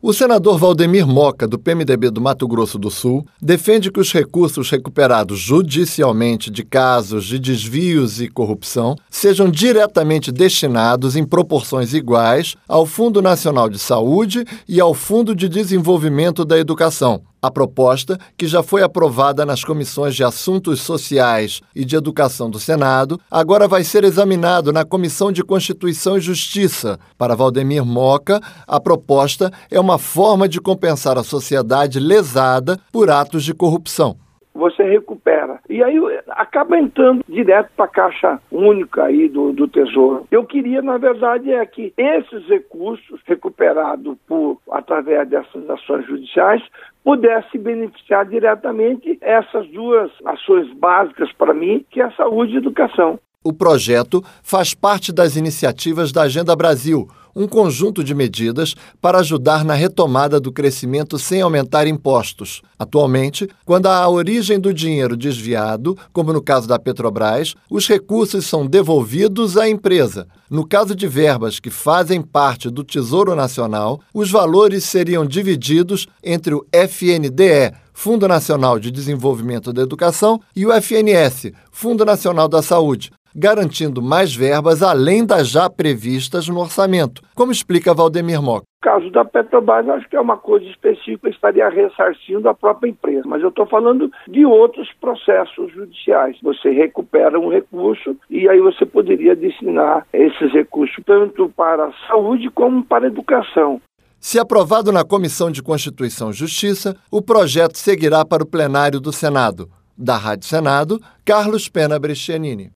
O senador Valdemir Moca, do PMDB do Mato Grosso do Sul, defende que os recursos recuperados judicialmente de casos de desvios e corrupção sejam diretamente destinados em proporções iguais ao Fundo Nacional de Saúde e ao Fundo de Desenvolvimento da Educação. A proposta, que já foi aprovada nas comissões de Assuntos Sociais e de Educação do Senado, agora vai ser examinado na Comissão de Constituição e Justiça. Para Valdemir Moca, a proposta é uma forma de compensar a sociedade lesada por atos de corrupção. Você recupera. E aí acaba entrando direto para a Caixa Única aí do Tesouro. Eu queria, na verdade, que esses recursos recuperados através dessas ações judiciais pudesse beneficiar diretamente essas duas ações básicas para mim, que é a saúde e a educação. O projeto faz parte das iniciativas da Agenda Brasil, um conjunto de medidas para ajudar na retomada do crescimento sem aumentar impostos. Atualmente, quando há a origem do dinheiro desviado, como no caso da Petrobras, os recursos são devolvidos à empresa. No caso de verbas que fazem parte do Tesouro Nacional, os valores seriam divididos entre o FNDE, Fundo Nacional de Desenvolvimento da Educação, e o FNS, Fundo Nacional da Saúde, garantindo mais verbas além das já previstas no orçamento, como explica Valdemir Moca. No caso da Petrobras, acho que é uma coisa específica, estaria ressarcindo a própria empresa. Mas eu estou falando de outros processos judiciais. Você recupera um recurso e aí você poderia destinar esses recursos tanto para a saúde como para a educação. Se aprovado na Comissão de Constituição e Justiça, o projeto seguirá para o plenário do Senado. Da Rádio Senado, Carlos Pena Brescianini.